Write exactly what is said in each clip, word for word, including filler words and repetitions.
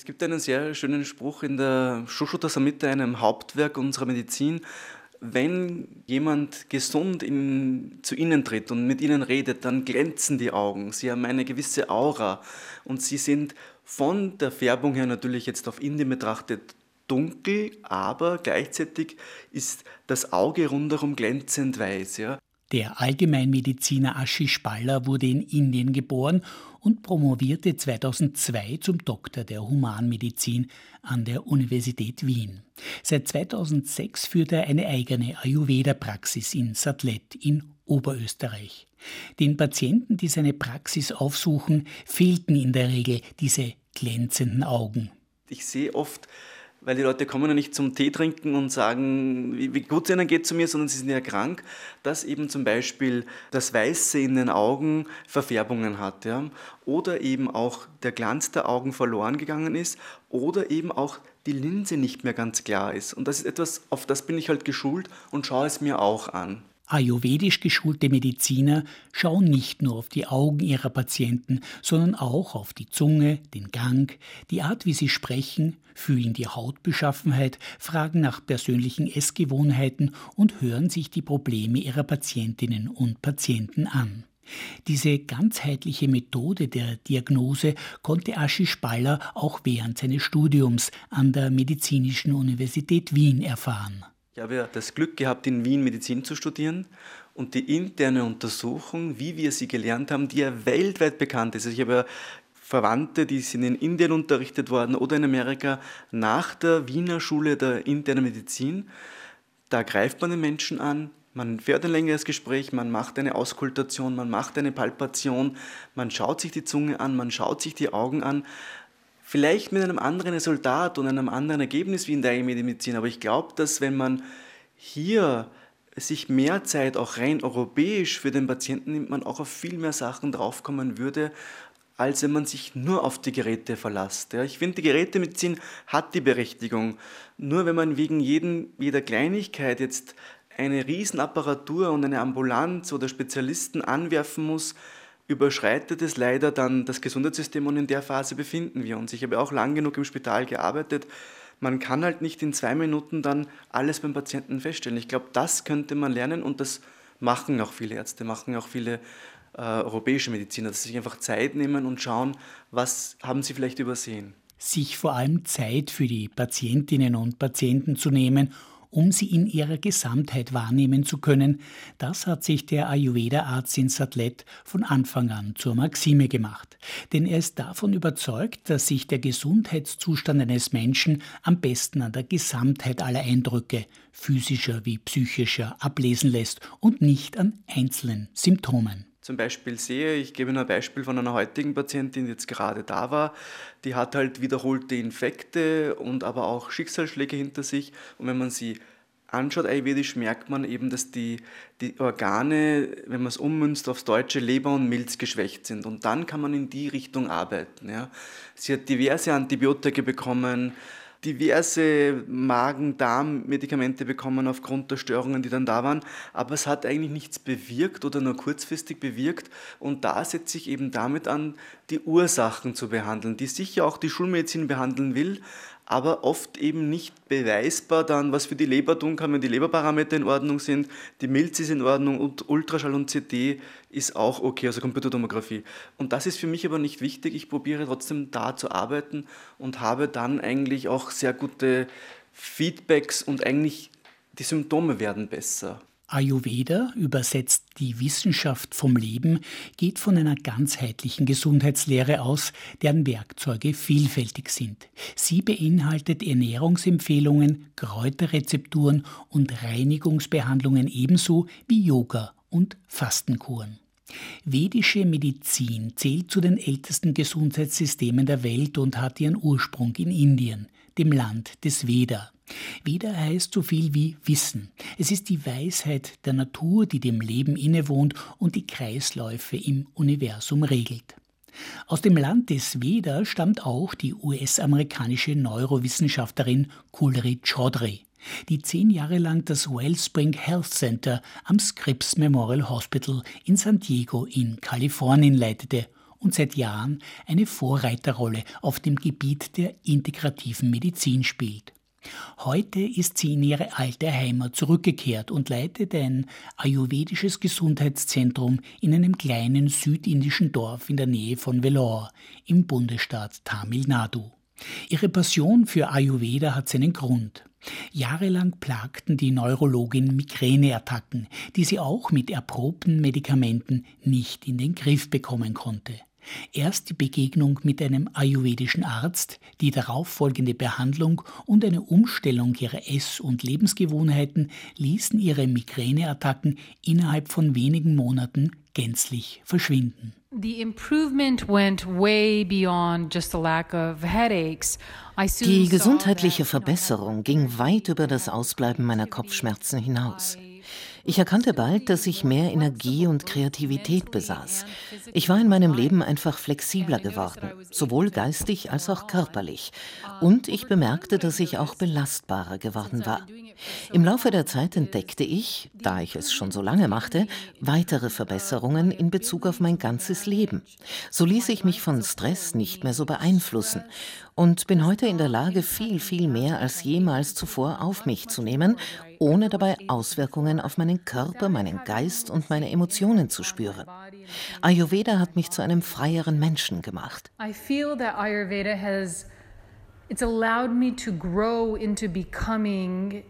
Es gibt einen sehr schönen Spruch in der Schushota Samhita, einem Hauptwerk unserer Medizin. Wenn jemand gesund in, zu Ihnen tritt und mit Ihnen redet, dann glänzen die Augen. Sie haben eine gewisse Aura und Sie sind von der Färbung her natürlich jetzt auf Indien betrachtet dunkel, aber gleichzeitig ist das Auge rundherum glänzend weiß. Ja. Der Allgemeinmediziner Ashish Balla wurde in Indien geboren und promovierte zweitausendzwei zum Doktor der Humanmedizin an der Universität Wien. Seit zweitausendsechs führt er eine eigene Ayurveda-Praxis in Satlet in Oberösterreich. Den Patienten, die seine Praxis aufsuchen, fehlten in der Regel diese glänzenden Augen. Ich sehe oft, weil die Leute kommen ja nicht zum Tee trinken und sagen, wie, wie gut es ihnen geht zu mir, sondern sie sind ja krank, dass eben zum Beispiel das Weiße in den Augen Verfärbungen hat. Ja? Oder eben auch der Glanz der Augen verloren gegangen ist oder eben auch die Linse nicht mehr ganz klar ist. Und das ist etwas, auf das bin ich halt geschult und schaue es mir auch an. Ayurvedisch geschulte Mediziner schauen nicht nur auf die Augen ihrer Patienten, sondern auch auf die Zunge, den Gang, die Art, wie sie sprechen, fühlen die Hautbeschaffenheit, fragen nach persönlichen Essgewohnheiten und hören sich die Probleme ihrer Patientinnen und Patienten an. Diese ganzheitliche Methode der Diagnose konnte Ashish Balla auch während seines Studiums an der Medizinischen Universität Wien erfahren. Ich habe ja das Glück gehabt, in Wien Medizin zu studieren und die interne Untersuchung, wie wir sie gelernt haben, die ja weltweit bekannt ist. Also ich habe ja Verwandte, die sind in Indien unterrichtet worden oder in Amerika nach der Wiener Schule der internen Medizin. Da greift man den Menschen an, man fährt ein längeres Gespräch, man macht eine Auskultation, man macht eine Palpation, man schaut sich die Zunge an, man schaut sich die Augen an. Vielleicht mit einem anderen Resultat und einem anderen Ergebnis wie in der Medizin, aber ich glaube, dass wenn man hier sich mehr Zeit auch rein europäisch für den Patienten nimmt, man auch auf viel mehr Sachen draufkommen würde, als wenn man sich nur auf die Geräte verlässt. Ja, ich finde, die Gerätemedizin hat die Berechtigung. Nur wenn man wegen jeden, jeder Kleinigkeit jetzt eine Riesenapparatur und eine Ambulanz oder Spezialisten anwerfen muss, überschreitet es leider dann das Gesundheitssystem und in der Phase befinden wir uns. Ich habe auch lang genug im Spital gearbeitet. Man kann halt nicht in zwei Minuten dann alles beim Patienten feststellen. Ich glaube, das könnte man lernen und das machen auch viele Ärzte, machen auch viele äh, europäische Mediziner, dass sie sich einfach Zeit nehmen und schauen, was haben sie vielleicht übersehen. Sich vor allem Zeit für die Patientinnen und Patienten zu nehmen, um sie in ihrer Gesamtheit wahrnehmen zu können, das hat sich der Ayurveda-Arzt in Satlet von Anfang an zur Maxime gemacht. Denn er ist davon überzeugt, dass sich der Gesundheitszustand eines Menschen am besten an der Gesamtheit aller Eindrücke, physischer wie psychischer, ablesen lässt und nicht an einzelnen Symptomen. Zum Beispiel sehe, ich gebe nur ein Beispiel von einer heutigen Patientin, die jetzt gerade da war, die hat halt wiederholte Infekte und aber auch Schicksalsschläge hinter sich und wenn man sie anschaut, ayurvedisch, merkt man eben, dass die, die Organe, wenn man es ummünzt aufs Deutsche, Leber und Milz geschwächt sind und dann kann man in die Richtung arbeiten. Ja. Sie hat diverse Antibiotika bekommen, diverse Magen-Darm-Medikamente bekommen aufgrund der Störungen, die dann da waren, aber es hat eigentlich nichts bewirkt oder nur kurzfristig bewirkt und da setze ich eben damit an, die Ursachen zu behandeln, die sicher auch die Schulmedizin behandeln will, aber oft eben nicht beweisbar dann, was für die Leber tun kann, wenn die Leberparameter in Ordnung sind, die Milz ist in Ordnung und Ultraschall und C T ist auch okay, also Computertomographie. Und das ist für mich aber nicht wichtig, ich probiere trotzdem da zu arbeiten und habe dann eigentlich auch sehr gute Feedbacks und eigentlich die Symptome werden besser. Ayurveda, übersetzt die Wissenschaft vom Leben, geht von einer ganzheitlichen Gesundheitslehre aus, deren Werkzeuge vielfältig sind. Sie beinhaltet Ernährungsempfehlungen, Kräuterrezepturen und Reinigungsbehandlungen ebenso wie Yoga und Fastenkuren. Vedische Medizin zählt zu den ältesten Gesundheitssystemen der Welt und hat ihren Ursprung in Indien, dem Land des Veda. Veda heißt so viel wie Wissen. Es ist die Weisheit der Natur, die dem Leben innewohnt und die Kreisläufe im Universum regelt. Aus dem Land des Veda stammt auch die U S-amerikanische Neurowissenschaftlerin Kulri Chaudhry, die zehn Jahre lang das Wellspring Health Center am Scripps Memorial Hospital in San Diego in Kalifornien leitete und seit Jahren eine Vorreiterrolle auf dem Gebiet der integrativen Medizin spielt. Heute ist sie in ihre alte Heimat zurückgekehrt und leitet ein ayurvedisches Gesundheitszentrum in einem kleinen südindischen Dorf in der Nähe von Vellore im Bundesstaat Tamil Nadu. Ihre Passion für Ayurveda hat seinen Grund. Jahrelang plagten die Neurologin Migräneattacken, die sie auch mit erprobten Medikamenten nicht in den Griff bekommen konnte. Erst die Begegnung mit einem ayurvedischen Arzt, die darauffolgende Behandlung und eine Umstellung ihrer Ess- und Lebensgewohnheiten ließen ihre Migräneattacken innerhalb von wenigen Monaten gänzlich verschwinden. The improvement went way beyond just the lack of headaches. I soon Die saw gesundheitliche that, Verbesserung ging weit über das Ausbleiben meiner Kopfschmerzen hinaus. Ich erkannte bald, dass ich mehr Energie und Kreativität besaß. Ich war in meinem Leben einfach flexibler geworden, sowohl geistig als auch körperlich. Und ich bemerkte, dass ich auch belastbarer geworden war. Im Laufe der Zeit entdeckte ich, da ich es schon so lange machte, weitere Verbesserungen in Bezug auf mein ganzes Leben. So ließ ich mich von Stress nicht mehr so beeinflussen und bin heute in der Lage, viel, viel mehr als jemals zuvor auf mich zu nehmen, ohne dabei Auswirkungen auf meinen Körper, meinen Geist und meine Emotionen zu spüren. Ayurveda hat mich zu einem freieren Menschen gemacht. I feel that Ayurveda has it's allowed me to grow into becoming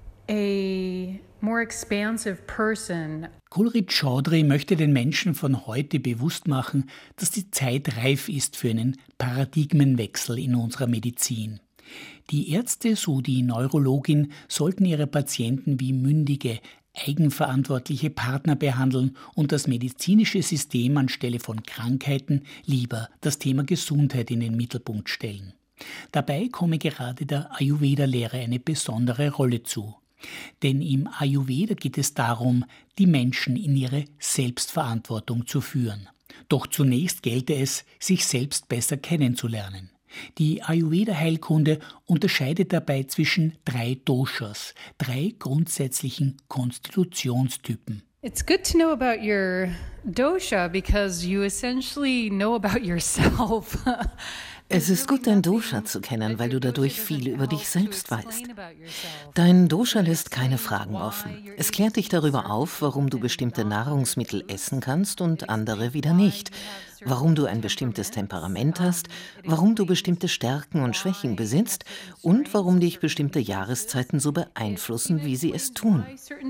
a more expansive person. Kulrit Chaudhry möchte den Menschen von heute bewusst machen, dass die Zeit reif ist für einen Paradigmenwechsel in unserer Medizin. Die Ärzte, so die Neurologin, sollten ihre Patienten wie mündige, eigenverantwortliche Partner behandeln und das medizinische System anstelle von Krankheiten lieber das Thema Gesundheit in den Mittelpunkt stellen. Dabei komme gerade der Ayurveda-Lehre eine besondere Rolle zu. Denn im Ayurveda geht es darum, die Menschen in ihre Selbstverantwortung zu führen. Doch zunächst gelte es, sich selbst besser kennenzulernen. Die Ayurveda-Heilkunde unterscheidet dabei zwischen drei Doshas, drei grundsätzlichen Konstitutionstypen. It's good to know about your dosha because you essentially know about yourself. Es ist gut, dein Dosha zu kennen, weil du dadurch viel über dich selbst weißt. Dein Dosha lässt keine Fragen offen. Es klärt dich darüber auf, warum du bestimmte Nahrungsmittel essen kannst und andere wieder nicht, warum du ein bestimmtes Temperament hast, warum du bestimmte Stärken und Schwächen besitzt und warum dich bestimmte Jahreszeiten so beeinflussen, wie sie es tun.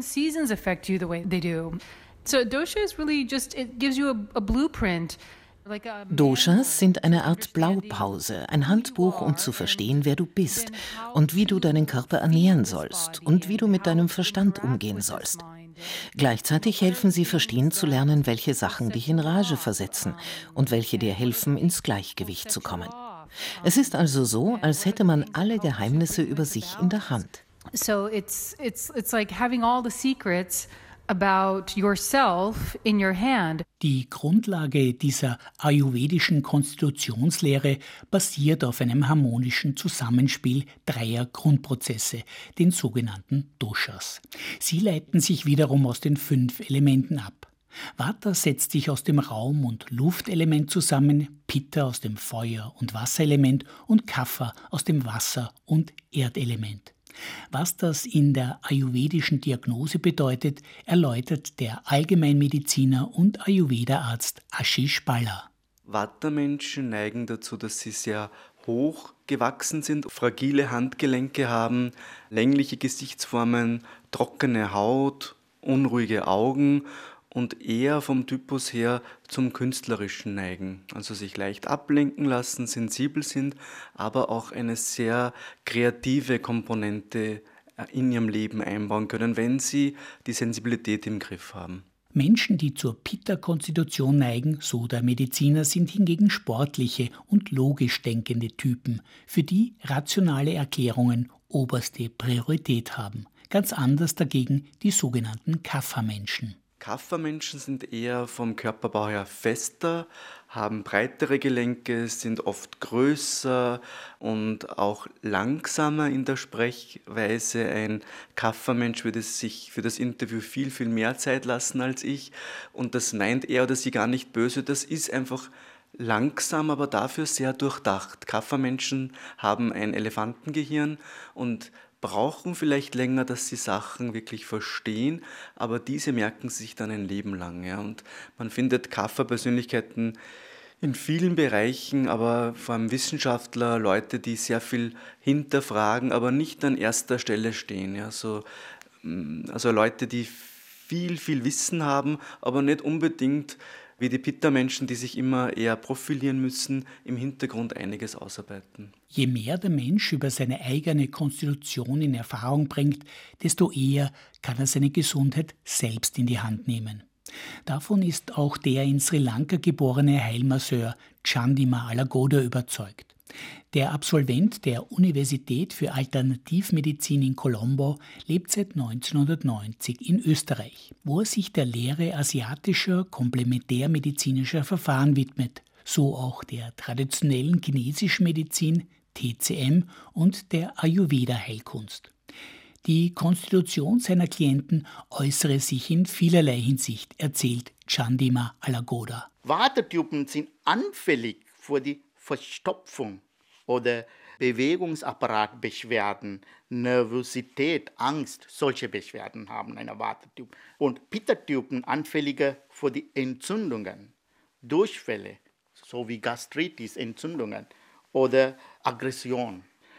So dosha is really just it gives you a, a blueprint. Doshas sind eine Art Blaupause, ein Handbuch, um zu verstehen, wer du bist und wie du deinen Körper ernähren sollst und wie du mit deinem Verstand umgehen sollst. Gleichzeitig helfen sie, verstehen zu lernen, welche Sachen dich in Rage versetzen und welche dir helfen, ins Gleichgewicht zu kommen. Es ist also so, als hätte man alle Geheimnisse über sich in der Hand. So it's it's it's like having all the secrets about yourself in your hand. Die Grundlage dieser ayurvedischen Konstitutionslehre basiert auf einem harmonischen Zusammenspiel dreier Grundprozesse, den sogenannten Doshas. Sie leiten sich wiederum aus den fünf Elementen ab. Vata setzt sich aus dem Raum- und Luftelement zusammen, Pitta aus dem Feuer- und Wasserelement und Kapha aus dem Wasser- und Erdelement. Was das in der ayurvedischen Diagnose bedeutet, erläutert der Allgemeinmediziner und Ayurveda-Arzt Ashish Balla. Vata-Menschen neigen dazu, dass sie sehr hoch gewachsen sind, fragile Handgelenke haben, längliche Gesichtsformen, trockene Haut, unruhige Augen und eher vom Typus her zum Künstlerischen neigen. Also sich leicht ablenken lassen, sensibel sind, aber auch eine sehr kreative Komponente in ihrem Leben einbauen können, wenn sie die Sensibilität im Griff haben. Menschen, die zur Pitta-Konstitution neigen, so der Mediziner, sind hingegen sportliche und logisch denkende Typen, für die rationale Erklärungen oberste Priorität haben. Ganz anders dagegen die sogenannten Kapha-Menschen. Kapha-Menschen sind eher vom Körperbau her fester, haben breitere Gelenke, sind oft größer und auch langsamer in der Sprechweise. Ein Kapha-Mensch würde sich für das Interview viel, viel mehr Zeit lassen als ich und das meint er oder sie gar nicht böse. Das ist einfach langsam, aber dafür sehr durchdacht. Kapha-Menschen haben ein Elefantengehirn und brauchen vielleicht länger, dass sie Sachen wirklich verstehen, aber diese merken sich dann ein Leben lang. Ja. Und man findet Kapha-Persönlichkeiten in vielen Bereichen, aber vor allem Wissenschaftler, Leute, die sehr viel hinterfragen, aber nicht an erster Stelle stehen. Ja. So, mm, also Leute, die viel, viel Wissen haben, aber nicht unbedingt wie die Pitta-Menschen, die sich immer eher profilieren müssen, im Hintergrund einiges ausarbeiten. Je mehr der Mensch über seine eigene Konstitution in Erfahrung bringt, desto eher kann er seine Gesundheit selbst in die Hand nehmen. Davon ist auch der in Sri Lanka geborene Heilmasseur Chandima Alagoda überzeugt. Der Absolvent der Universität für Alternativmedizin in Colombo lebt seit neunzehnhundertneunzig in Österreich, wo er sich der Lehre asiatischer komplementärmedizinischer Verfahren widmet, so auch der traditionellen chinesischen Medizin, T C M und der Ayurveda-Heilkunst. Die Konstitution seiner Klienten äußere sich in vielerlei Hinsicht, erzählt Chandima Alagoda. Watertypen sind anfällig für die Verstopfung oder Bewegungsapparatbeschwerden, Nervosität, Angst, solche Beschwerden haben eine Watertyp. Und Pitta-Typen anfälliger für die Entzündungen, Durchfälle, sowie Gastritis, Entzündungen oder Aggression.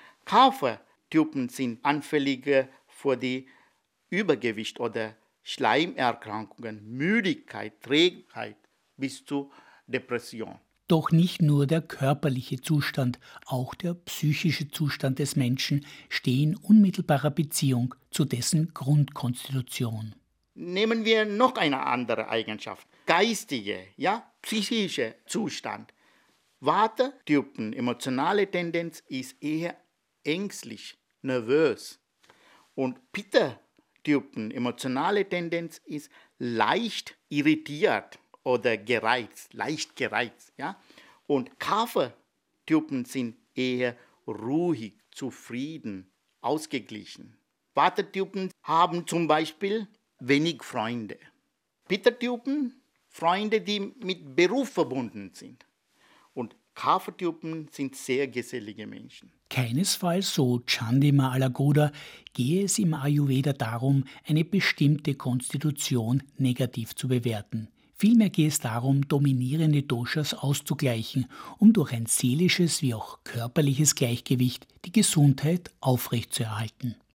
Kapha-Typen sind anfälliger für die Übergewicht oder Schleimerkrankungen, Müdigkeit, Trägheit bis zu Depression. Doch nicht nur der körperliche Zustand, auch der psychische Zustand des Menschen stehen in unmittelbarer Beziehung zu dessen Grundkonstitution. Nehmen wir noch eine andere Eigenschaft, geistige, ja, psychische Zustand. Vata-Typen, emotionale Tendenz ist eher ängstlich, nervös. Und Pitta-Typen, emotionale Tendenz ist leicht irritiert oder gereizt, leicht gereizt. Ja? Und Kapha-Typen sind eher ruhig, zufrieden, ausgeglichen. Vata-Typen haben zum Beispiel wenig Freunde. Pitta-Typen, Freunde, die mit Beruf verbunden sind. Und Kapha-Typen sind sehr gesellige Menschen. Keinesfalls, so Chandima Alagoda, gehe es im Ayurveda darum, eine bestimmte Konstitution negativ zu bewerten. Vielmehr geht es darum, dominierende Doshas auszugleichen, um durch ein seelisches wie auch körperliches Gleichgewicht die Gesundheit aufrechtzuerhalten.